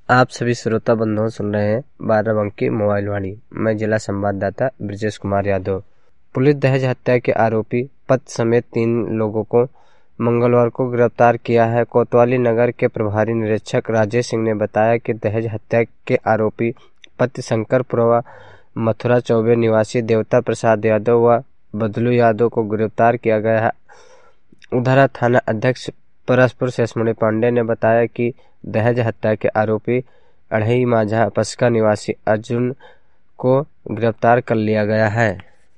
आप सभी श्रोता बंधुओं सुन रहे हैं बाराबंकी मोबाइल वाणी। मैं जिला संवाददाता ब्रजेश कुमार यादव। पुलिस दहेज हत्या के आरोपी पति समेत 3 लोगों को मंगलवार को गिरफ्तार किया है। कोतवाली नगर के प्रभारी निरीक्षक राजेश सिंह ने बताया कि दहेज हत्या के आरोपी पति शंकर पुरवा मथुरा चौबे निवासी देवता प्रसाद यादव व बदलू यादव को गिरफ्तार किया गया है। उधर थाना अध्यक्ष परसपुर शेषमणि पांडे ने बताया कि दहेज हत्या के आरोपी अढ़ई माझा पसका निवासी अर्जुन को गिरफ्तार कर लिया गया है।